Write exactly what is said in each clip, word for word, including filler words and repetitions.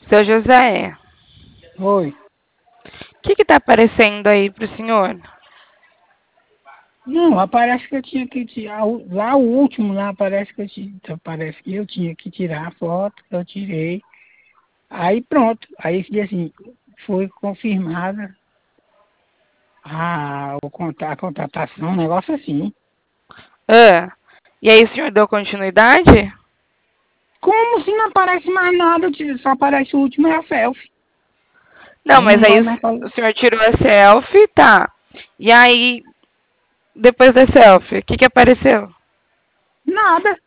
Seu José, Oi. o que que tá aparecendo aí pro senhor? Não, aparece que eu tinha que tirar. o- Lá o último, lá parece que eu, ti- parece que eu tinha que tirar a foto, eu tirei. Aí pronto. Aí diz assim, foi confirmada a, o, conta- a contratação, um negócio assim. Ah, e aí o senhor deu continuidade? Como se não aparece mais nada, tio? Só aparece o último é a selfie. Não, Aí mas não aí vai o, mais falar o senhor tirou a selfie, tá. E aí, depois da selfie, o que que apareceu? nada.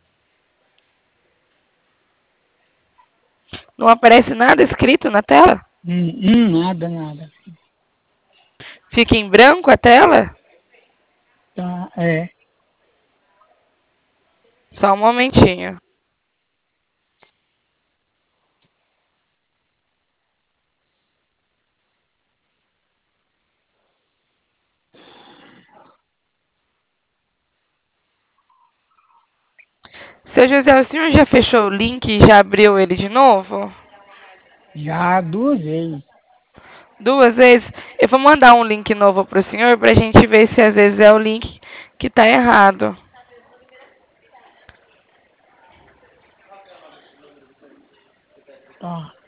Não aparece nada escrito na tela? Hum, hum, nada, nada. Fica em branco a tela? Tá, é. Só um momentinho. Seu José, o senhor já fechou o link e já abriu ele de novo? Já duas vezes. Duas vezes? Eu vou mandar um link novo pro senhor pra gente ver se às vezes é o link que tá errado. Tá.